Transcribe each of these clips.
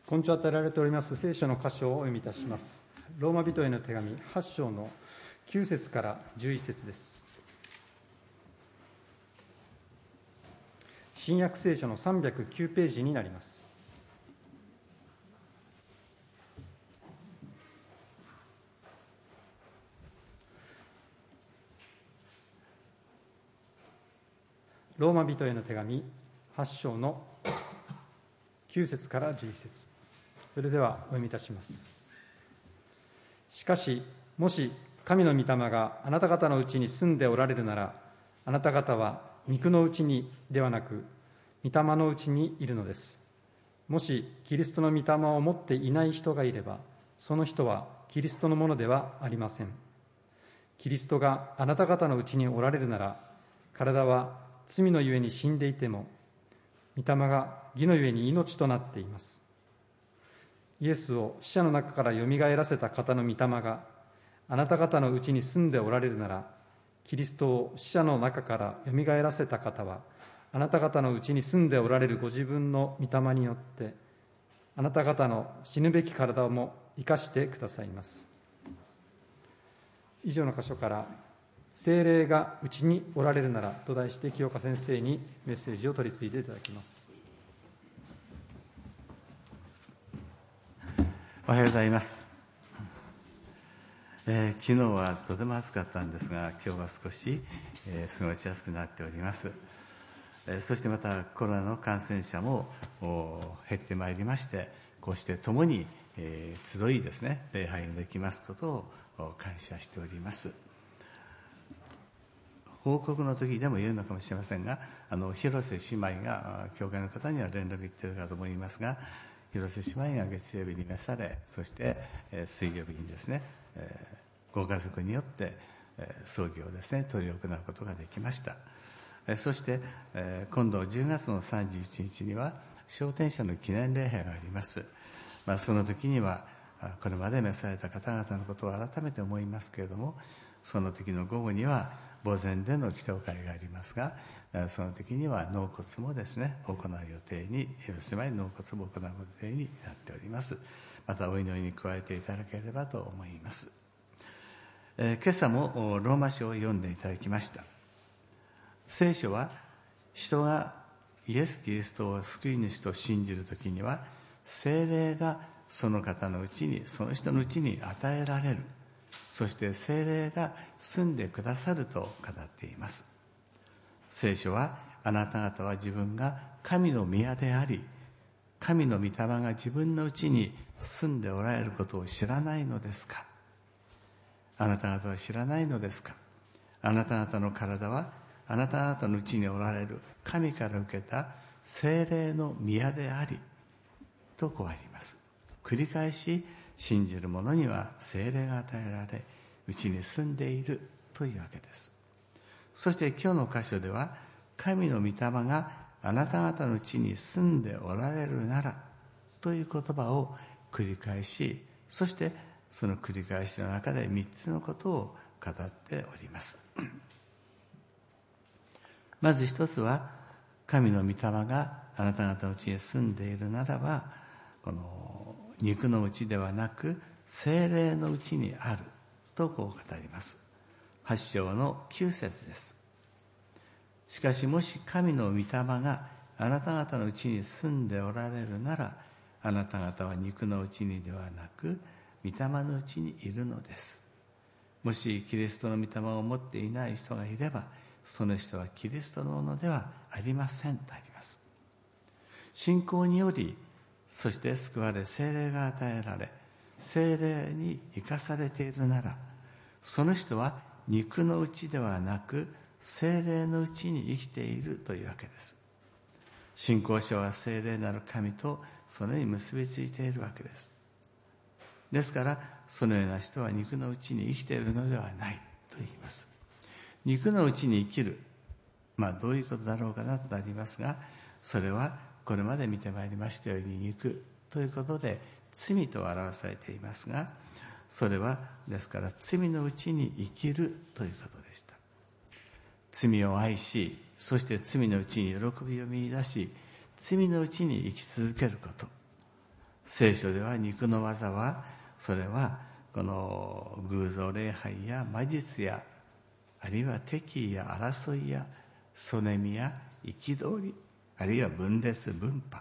今朝与えられております聖書の箇所をお読みいたします。ローマ人への手紙8章の9節から11節です。新約聖書の309ページになります。ローマ人への手紙8章の9節から11節、それではお読みいたします。しかし、もし神の御霊があなた方のうちに住んでおられるなら、あなた方は肉のうちにではなく、御霊のうちにいるのです。もしキリストの御霊を持っていない人がいれば、その人はキリストのものではありません。キリストがあなた方のうちにおられるなら、体は罪のゆえに死んでいても、御霊が義のゆえに命となっています。イエスを死者の中からよみがえらせた方の御霊があなた方のうちに住んでおられるなら、キリストを死者の中からよみがえらせた方は、あなた方のうちに住んでおられるご自分の御霊によって、あなた方の死ぬべき体も生かしてくださいます。以上の箇所から、聖霊がうちにおられるならと題して、清岡先生にメッセージを取り次いでいただきます。 おはようございます。昨日はとても暑かったんですが、今日は少し、過ごしやすくなっております。そしてまたコロナの感染者も減ってまいりまして、こうして共に、集いですね、礼拝ができますことを感謝しております。報告の時でも言えるのかもしれませんが、広瀬姉妹が教会の方には連絡いっているかと思いますが、広瀬姉妹が月曜日に召され、そして水曜日にですね、ご家族によって葬儀をですね執り行うことができました。そして今度10月の31日には昇天者の記念礼拝があります。その時にはこれまで召された方々のことを改めて思いますけれども、その時の午後には墓前での祈祷会がありますが、その時には納骨もですね行う予定に、広島に納骨も行う予定になっております。またお祈りに加えていただければと思います。今朝もローマ書を読んでいただきました。聖書は人がイエス・キリストを救い主と信じるときには、聖霊がその方のうちに、その人のうちに与えられる、そして聖霊が住んでくださると語っています。聖書は、あなた方は自分が神の宮であり、神の御霊が自分のうちに住んでおられることを知らないのですか。あなた方は知らないのですか。あなた方の体はあなた方のうちにおられる神から受けた聖霊の宮であり、とこうあります。繰り返し、信じる者には聖霊が与えられ、うちに住んでいるというわけです。そして今日の箇所では、神の御霊があなた方のうちに住んでおられるならという言葉を繰り返し、そしてその繰り返しの中で3つのことを語っております。まず一つは、神の御霊があなた方のうちに住んでいるならば、この肉のうちではなく聖霊のうちにあるとこう語ります。8章の9節です。しかしもし神の御霊があなた方のうちに住んでおられるなら、あなた方は肉のうちにではなく御霊のうちにいるのです。もしキリストの御霊を持っていない人がいれば、その人はキリストのものではありませんとあります。信仰により、そして救われ聖霊が与えられ、聖霊に生かされているなら、その人は肉のうちではなく聖霊のうちに生きているというわけです。信仰者は聖霊なる神とそのように結びついているわけです。ですからそのような人は肉のうちに生きているのではないと言います。肉のうちに生きる、どういうことだろうかなとなりますが、それはこれまで見てまいりましたように、肉ということで罪と表されていますが、それはですから罪のうちに生きるということでした。罪を愛し、そして罪のうちに喜びを見出し、罪のうちに生き続けること、 聖書では肉の技は、それはこの偶像礼拝や魔術や、あるいは敵意や争いやそねみや憤り、あるいは分裂分派、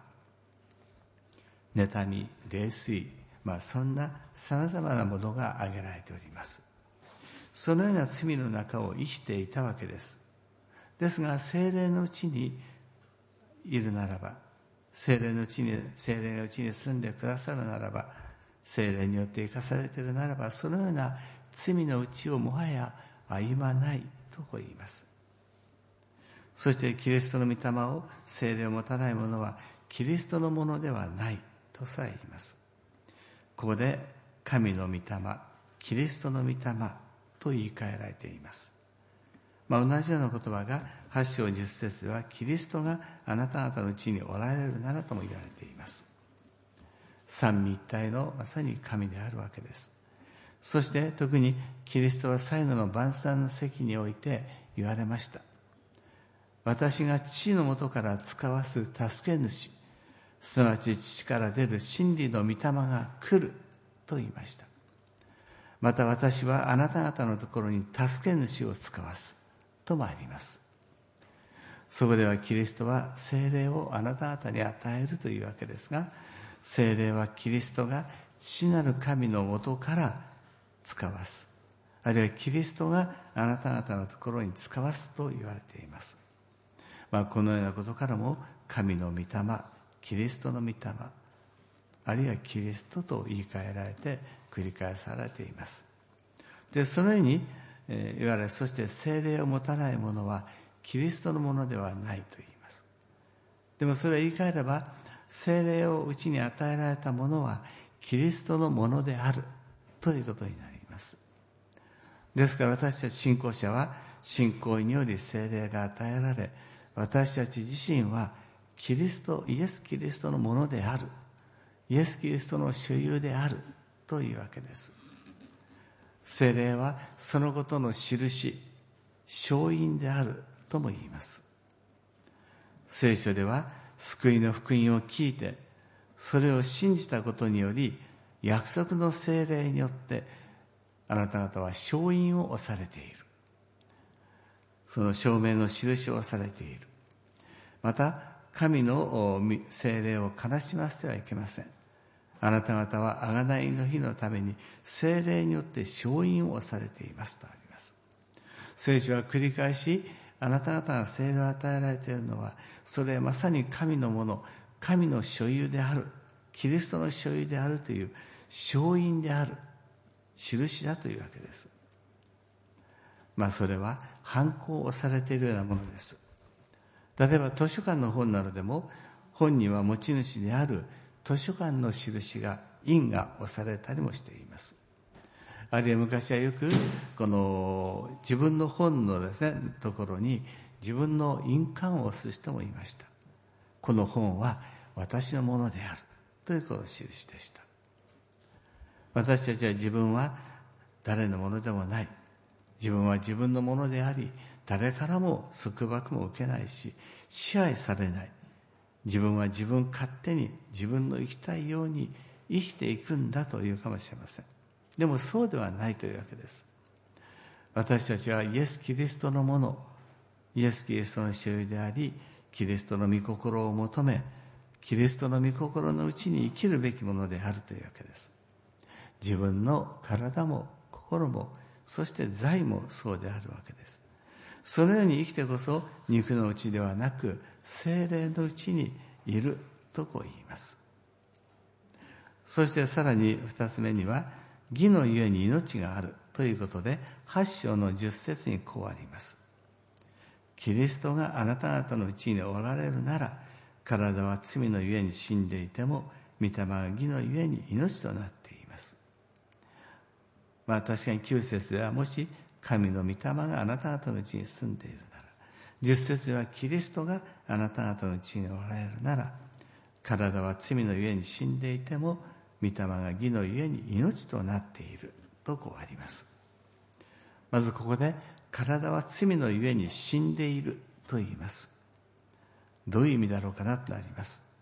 妬み泥酔、そんなさまざまなものが挙げられております。そのような罪の中を生きていたわけです。ですが聖霊のうちにいるならば、聖霊がうちに住んでくださるならば、聖霊によって生かされているならば、そのような罪のうちをもはや歩まないとこう言います。そしてキリストの御霊を、聖霊を持たない者はキリストのものではないとさえ言います。ここで神の御霊、キリストの御霊と言い換えられています。同じような言葉が8章10節では、キリストがあなた方のうちにおられるならとも言われています。三位一体のまさに神であるわけです。そして特にキリストは最後の晩餐の席において言われました。私が父のもとから使わす助け主、すなわち父から出る真理の御霊が来ると言いました。また私はあなた方のところに助け主を使わすともあります。そこではキリストは聖霊をあなた方に与えるというわけですが、聖霊はキリストが父なる神のもとから使わす、あるいはキリストがあなた方のところに使わすと言われています。このようなことからも神の御霊、キリストの御霊、あるいはキリストと言い換えられて繰り返されています。で、そのように言われ、そして聖霊を持たない者はキリストのものではないと言います。でもそれを言い換えれば、聖霊をうちに与えられた者はキリストのものであるということになります。ですから私たち信仰者は信仰により聖霊が与えられ、私たち自身はイエス・キリストのものである、イエス・キリストの所有であるというわけです。聖霊はそのことの印、証印であるとも言います。聖書では救いの福音を聞いて、それを信じたことにより、約束の聖霊によってあなた方は証印を押されている。その証明の印を押されている。また神の聖霊を悲しませてはいけません。あなた方は贖いの日のために聖霊によって証印を押されていますとあります。聖書は繰り返し、あなた方が聖霊を与えられているのは、それはまさに神のもの、神の所有である、キリストの所有であるという証印である、印だというわけです。それは反抗をされているようなものです。例えば図書館の本などでも、本には持ち主である図書館の印が、印が押されたりもしています。あるいは昔はよくこの自分の本のですね、ところに自分の印鑑を押す人もいました。この本は私のものであるということを印でした。私たちは自分は誰のものでもない。自分は自分のものであり、誰からも束縛も受けないし、支配されない。自分は自分勝手に自分の生きたいように生きていくんだというかもしれません。でもそうではないというわけです。私たちはイエス・キリストのもの、イエス・キリストの所有であり、キリストの御心を求め、キリストの御心のうちに生きるべきものであるというわけです。自分の体も心も、そして財もそうであるわけです。そのように生きてこそ、肉のうちではなく聖霊のうちにいるとこう言います。そしてさらに2つ目には、義のゆえに命があるということで、8章の10節にこうあります。キリストがあなた方のうちにおられるなら、体は罪のゆえに死んでいても、御霊が義のゆえに命となっています。確かに9節では、もし神の御霊があなた方のうちに住んでいるなら、10節ではキリストがあなた方のうちにおられるなら、体は罪のゆえに死んでいても、御霊が義のゆえに命となっているとこうあります。まずここで、体は罪のゆえに死んでいると言います。どういう意味だろうかなとなります。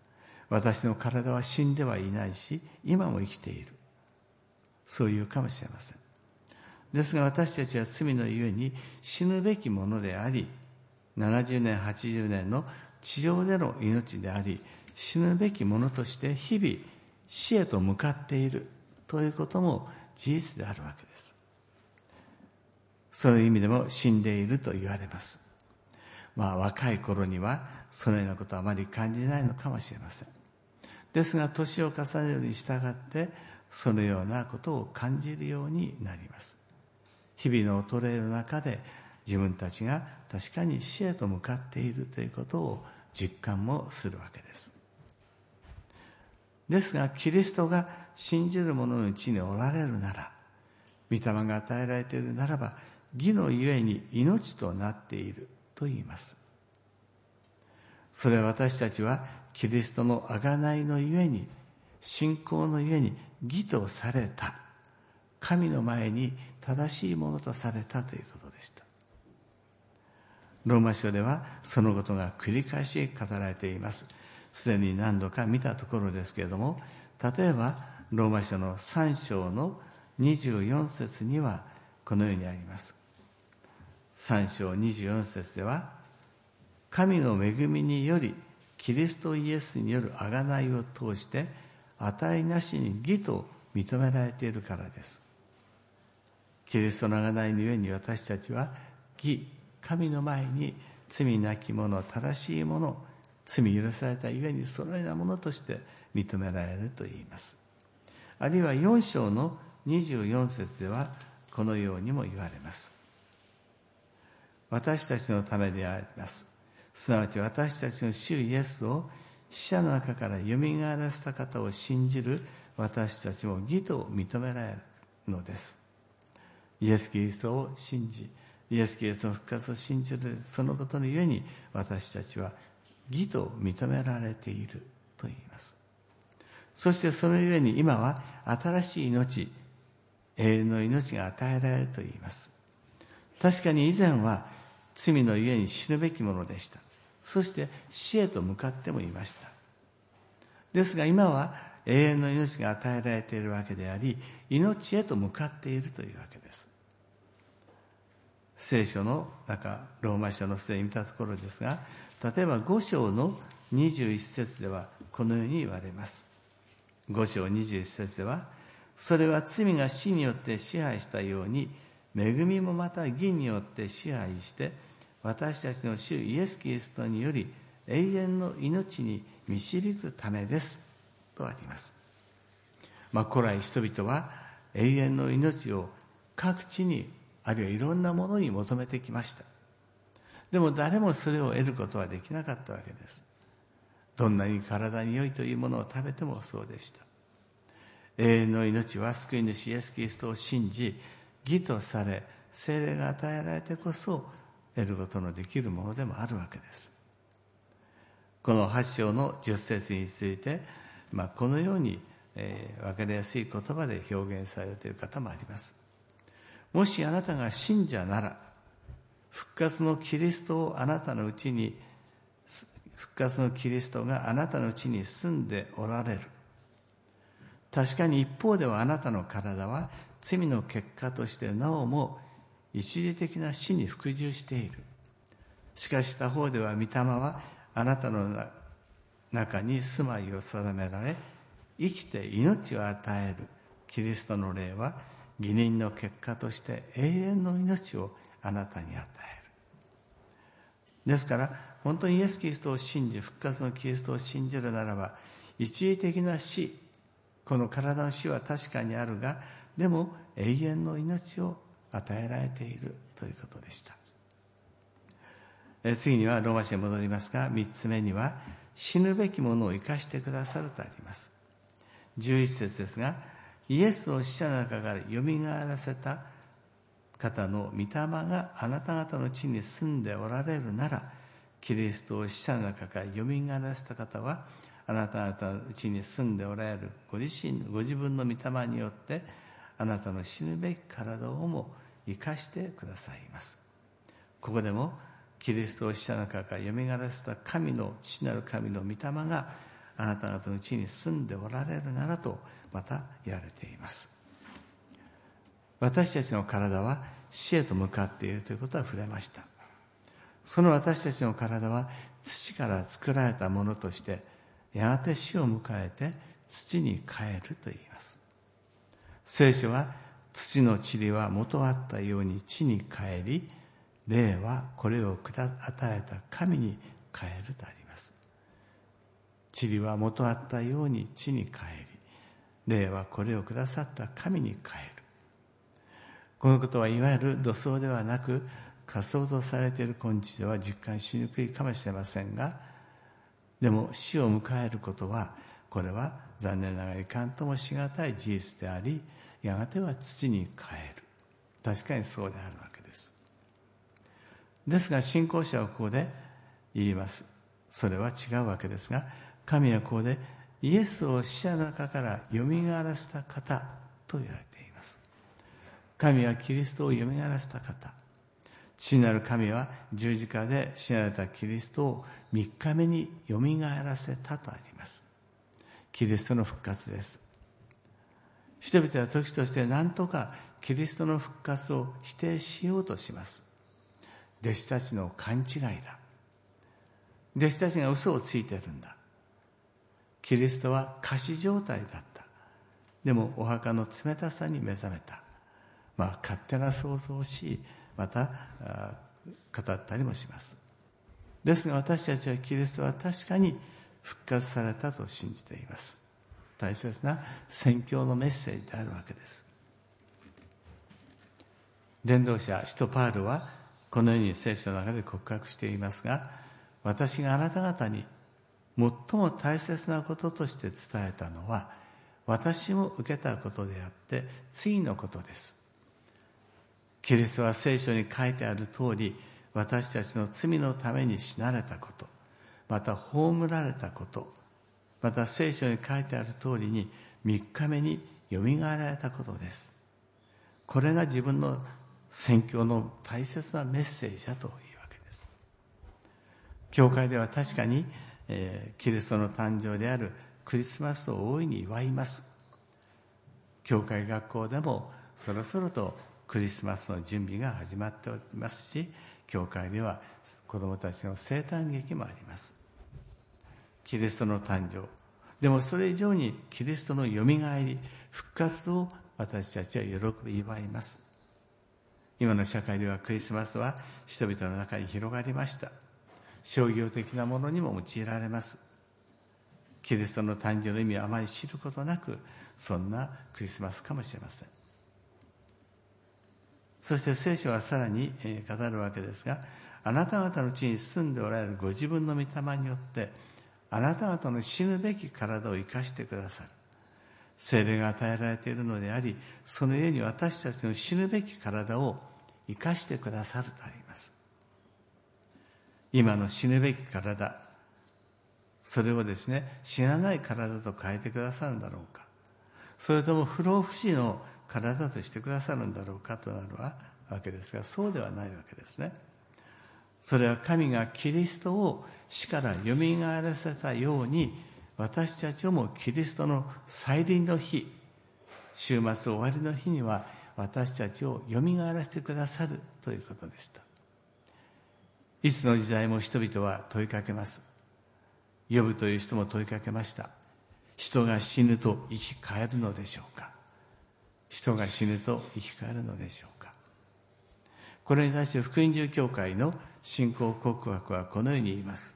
私の体は死んではいないし、今も生きている。そういうかもしれません。ですが私たちは罪のゆえに死ぬべきものであり、70年、80年の地上での命であり、死ぬべきものとして日々死へと向かっているということも事実であるわけです。そういう意味でも死んでいると言われます。若い頃にはそのようなことはあまり感じないのかもしれません。ですが年を重ねるに従ってそのようなことを感じるようになります。日々の衰えの中で自分たちが確かに死へと向かっているということを実感もするわけです。ですがキリストが信じる者のうちにおられるなら、御霊が与えられているならば、義のゆえに命となっていると言います。それは私たちはキリストの贖いのゆえに、信仰のゆえに義とされた、神の前に正しいものとされたということでした。ローマ書ではそのことが繰り返し語られています。すでに何度か見たところですけれども、例えばローマ書の3章の24節にはこのようにあります。3章24節では、神の恵みによりキリストイエスによる贖いを通して値なしに義と認められているからです。キリストの贖いのゆえに私たちは義、神の前に罪なき者、正しい者、罪許されたゆえにそのようなものとして認められると言います。あるいは4章の24節ではこのようにも言われます。私たちのためであります。すなわち私たちの主イエスを死者の中からよみがえらせた方を信じる私たちも義と認められるのです。イエス・キリストを信じ、イエス・キリストの復活を信じるそのことのゆえに私たちは義と認められていると言います。そしてそのゆえに今は新しい命、永遠の命が与えられると言います。確かに以前は罪のゆえに死ぬべきものでした。そして死へと向かってもいました。ですが今は永遠の命が与えられているわけであり、命へと向かっているというわけです。聖書の中、ローマ書のすでに見たところですが、例えば5章の21節ではこのように言われます。5章21節では、それは罪が死によって支配したように、恵みもまた義によって支配して、私たちの主イエス・キリストにより永遠の命に導くためです。とあります。古来人々は永遠の命を各地に、あるいはいろんなものに求めてきました。でも誰もそれを得ることはできなかったわけです。どんなに体に良いというものを食べてもそうでした。永遠の命は救い主イエス・キリストを信じ、義とされ、聖霊が与えられてこそ得ることのできるものでもあるわけです。この8章の10節について、このように、分かりやすい言葉で表現されている方もあります。もしあなたが信者なら、復活のキリストがあなたのうちに住んでおられる。確かに一方ではあなたの体は罪の結果としてなおも一時的な死に服従している。しかし他方では御霊はあなたの中に住まいを定められ、生きて命を与えるキリストの霊は義人の結果として永遠の命をあなたに与える。ですから本当にイエス・キリストを信じ、復活のキリストを信じるならば、一時的な死、この体の死は確かにあるが、でも永遠の命を与えられているということでした。次にはローマ書に戻りますが、3つ目には死ぬべきものを生かしてくださるとあります。11節ですが、イエスを死者の中からよみがえらせた方の御霊があなた方の地に住んでおられるなら、キリストを死者の中からよみがえらせた方はあなた方のうちに住んでおられるご自分の御霊によってあなたの死ぬべき体をも生かしてくださいます。ここでもキリストを死者の中からよみがえらせた父なる神の御霊があなた方のうちに住んでおられるならとまた言われています。私たちの体は死へと向かっているということは触れました。その私たちの体は土から作られたものとしてやがて死を迎えて土に帰ると言います。聖書は土の塵は元あったように地に帰り、霊はこれを与えた神に帰るとあります。塵は元あったように地に帰り、霊はこれをくださった神に帰る。このことはいわゆる土葬ではなく、仮想とされている今日では実感しにくいかもしれませんが、でも死を迎えることは、これは残念ながらいかんともしがたい事実であり、やがては土に帰る。確かにそうであるわけです。ですが信仰者はここで言います。それは違うわけですが、神はここでイエスを死者の中からよみがえらせた方と言われています。神はキリストをよみがえらせた方。父なる神は十字架で死なれたキリストを3日目によみがえらせたとあります。キリストの復活です。人々は時として何とかキリストの復活を否定しようとします。弟子たちの勘違いだ。弟子たちが嘘をついているんだ。キリストは仮死状態だった。でもお墓の冷たさに目覚めた。勝手な想像をし、また語ったりもします。ですが私たちはキリストは確かに復活されたと信じています。大切な宣教のメッセージであるわけです。伝道者使徒パウロはこのように聖書の中で告白していますが、私があなた方に最も大切なこととして伝えたのは、私も受けたことであって次のことです。キリストは聖書に書いてある通り、私たちの罪のために死なれたこと、また葬られたこと、また聖書に書いてある通りに3日目によみがえられたことです。これが自分の宣教の大切なメッセージだというわけです。教会では確かに、キリストの誕生であるクリスマスを大いに祝います。教会学校でもそろそろとクリスマスの準備が始まっておりますし、教会では子どもたちの生誕劇もあります。キリストの誕生、でもそれ以上にキリストのよみがえり、復活を私たちは喜び祝います。今の社会ではクリスマスは人々の中に広がりました。商業的なものにも用いられます。キリストの誕生の意味をあまり知ることなく、そんなクリスマスかもしれません。そして聖書はさらに語るわけですが、あなた方の地に住んでおられるご自分の御霊によってあなた方の死ぬべき体を生かしてくださる。聖霊が与えられているのであり、そのゆえに私たちの死ぬべき体を生かしてくださるとあります。今の死ぬべき体、それをですね、死なない体と変えてくださるんだろうか、それとも不老不死の体としてくださるんだろうかとなるわけですが、そうではないわけですね。それは神がキリストを死からよみがえらせたように、私たちをもキリストの再臨の日、週末終わりの日には私たちをよみがえらせてくださるということでした。いつの時代も人々は問いかけます。ヨブという人も問いかけました。人が死ぬと生き返るのでしょうか。人が死ぬと生き返るのでしょうか。これに対して福音住教会の信仰告白はこのように言います。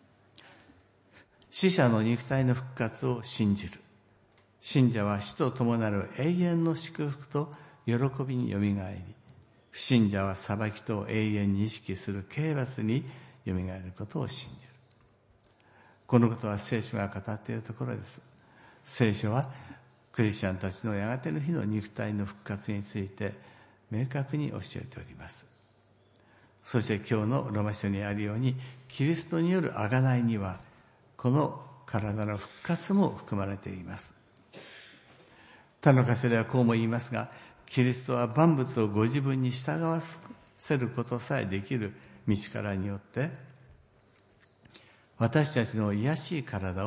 死者の肉体の復活を信じる。信者は死と伴う永遠の祝福と喜びによみがえり、不信者は裁きと永遠に意識する刑罰によみがえることを信じる。このことは聖書が語っているところです。聖書はクリスチャンたちのやがての日の肉体の復活について明確に教えております。そして今日のローマ書にあるように、キリストによる贖いにはこの体の復活も含まれています。他の箇所ではこうも言いますが、キリストは万物をご自分に従わせることさえできる道からによって、私たちの癒しい体を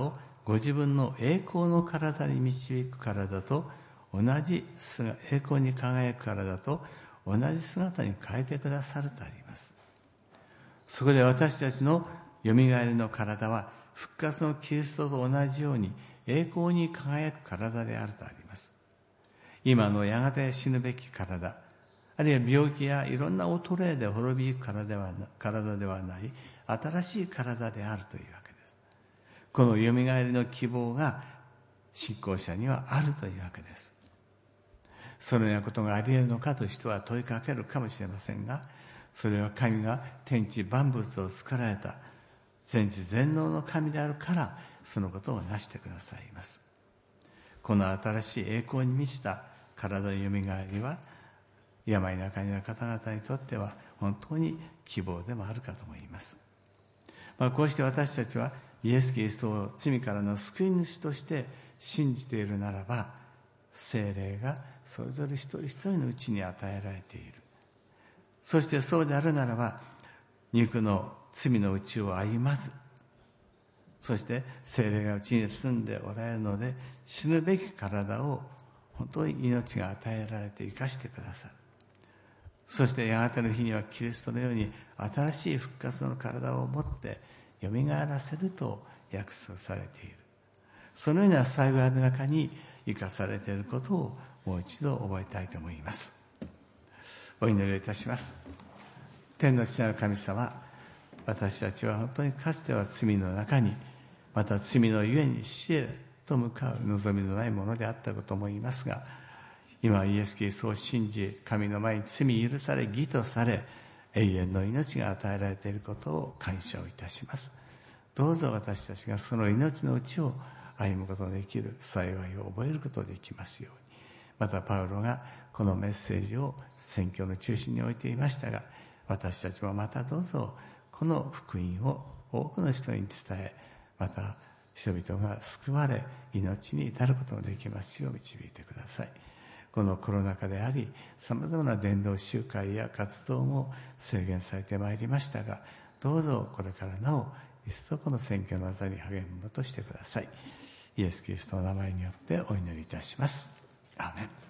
ご自分の栄光の体に導く体と同じ栄光に輝く体と同じ姿に変えてくださるとあります。そこで私たちのよみがえりの体は復活のキリストと同じように栄光に輝く体であるとあります。今のやがて死ぬべき体、あるいは病気やいろんな衰えで滅びゆく体ではない新しい体であるというわけです。このよみがえりの希望が信仰者にはあるというわけです。そのようなことがあり得るのかと人は問いかけるかもしれませんが、それは神が天地万物を作られた全知全能の神であるからそのことをなしてくださいます。この新しい栄光に満ちた体のよみがえりは病の中にある方々にとっては本当に希望でもあるかと思います。こうして私たちはイエス・キリストを罪からの救い主として信じているならば、聖霊がそれぞれ一人一人のうちに与えられている。そしてそうであるならば、肉の罪のうちを歩まず、そして聖霊がうちに住んでおられるので、死ぬべき体を本当に命が与えられて生かしてくださる。そしてやがての日にはキリストのように新しい復活の体を持ってよみがえらせると約束されている。そのような幸いの中に生かされていることをもう一度覚えたいと思います。お祈りをいたします。天の父なる神様、私たちは本当にかつては罪の中に、また罪のゆえに死へと向かう望みのないものであったことも言いますが、今イエス・キリストを信じ、神の前に罪許され義とされ、永遠の命が与えられていることを感謝をいたします。どうぞ私たちがその命のうちを歩むことのできる幸いを覚えることができますように。またパウロがこのメッセージを宣教の中心に置いていましたが、私たちもまたどうぞこの福音を多くの人に伝え、また人々が救われ命に至ることができますよう導いてください。このコロナ禍であり、さまざまな伝道集会や活動も制限されてまいりましたが、どうぞこれからなお一層この宣教の技に励むものとしてください。イエス・キリストの名前によってお祈りいたします。アーメン。